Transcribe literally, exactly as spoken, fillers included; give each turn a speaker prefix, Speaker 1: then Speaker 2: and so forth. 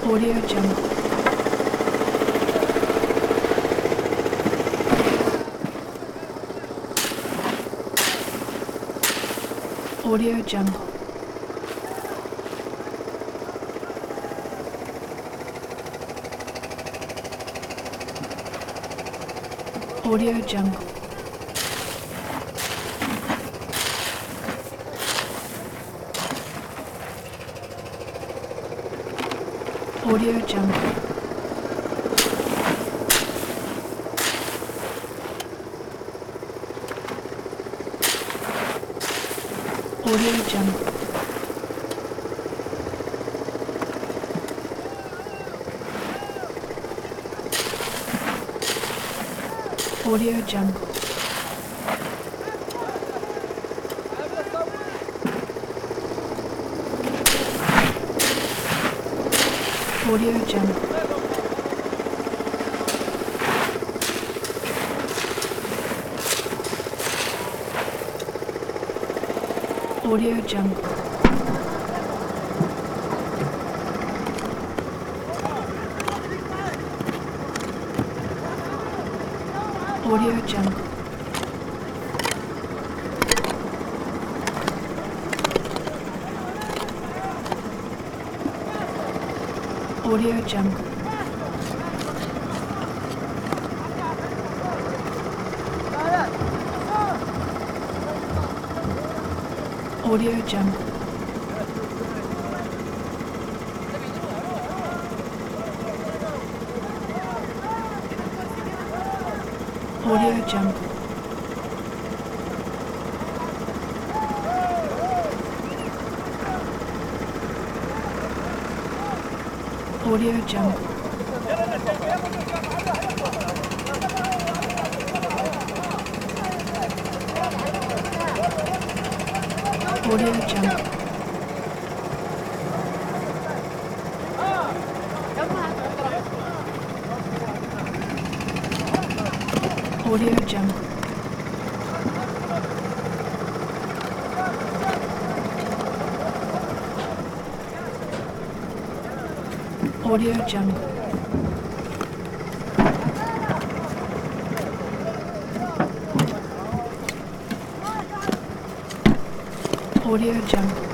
Speaker 1: Audio Jungle. Audio Jungle. Audio Jungle. Audio Jungle. Audio Jungle. Audio Jungle. Audio Jungle. Audio Jungle. Audio Jungle. Audio Jungle. Audio Jungle. Audio Jungle. Audio Jungle. Audio Jungle. Audio Jungle. Audio Jungle. Audio Jungle.